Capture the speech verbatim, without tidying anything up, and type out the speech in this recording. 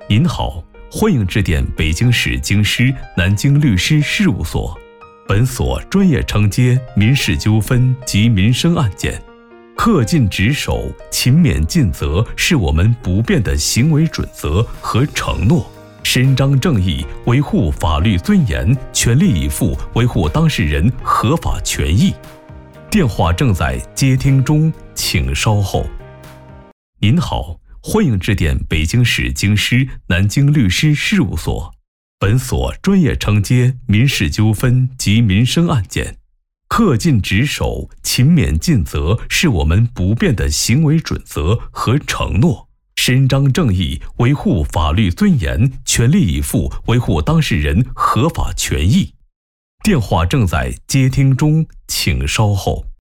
您好，欢迎致电北京市京师南京律师事务所，本所专业承接民事纠纷及民生案件，恪尽职守、勤勉尽责是我们不变的行为准则和承诺，伸张正义，维护法律尊严，全力以赴维护当事人合法权益。电话正在接听中，请稍后。您好，欢迎致电北京市京师南京律师事务所，本所专业承接民事纠纷及民生案件，恪尽职守、勤勉尽责是我们不变的行为准则和承诺，伸张正义，维护法律尊严，全力以赴维护当事人合法权益。电话正在接听中，请稍后。